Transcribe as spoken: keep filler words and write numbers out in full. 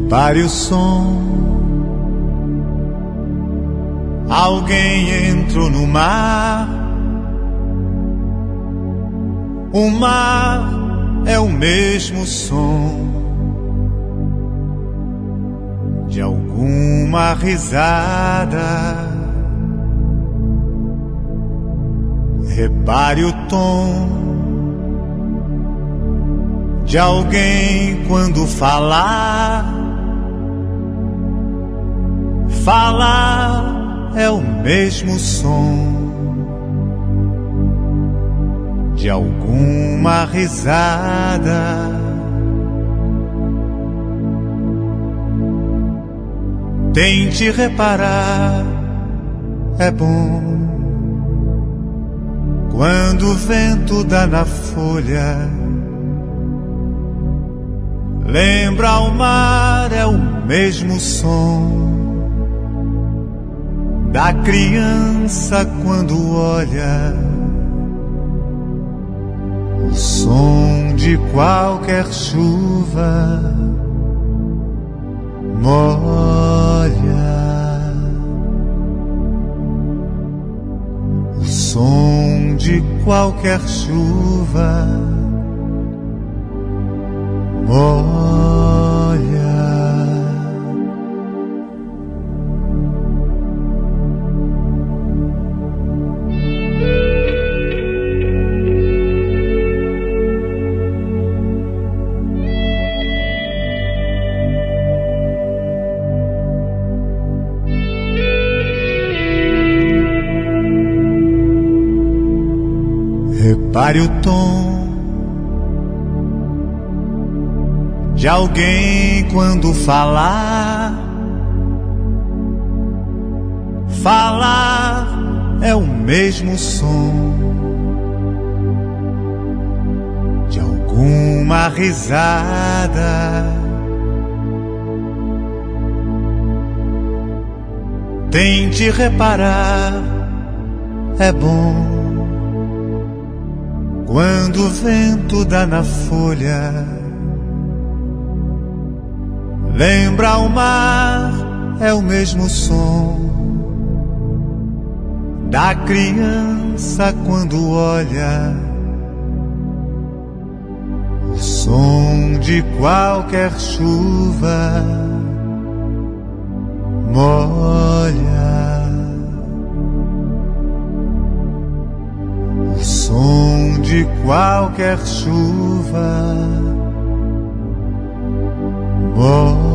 Repare o som. Alguém entrou no mar. O mar é o mesmo som de alguma risada. Repare o tom de alguém quando falar. Falar é o mesmo som de alguma risada. Tente reparar, é bom quando o vento dá na folha. Lembra o mar, é o mesmo som da criança quando olha. O som de qualquer chuva molha. O som de qualquer chuva molha. Repare o tom de alguém quando falar. Falar é o mesmo som de alguma risada. Tente reparar, é bom quando o vento dá na folha. Lembra o mar, é o mesmo som da criança quando olha. O som de qualquer chuva molha. O som de qualquer chuva molha.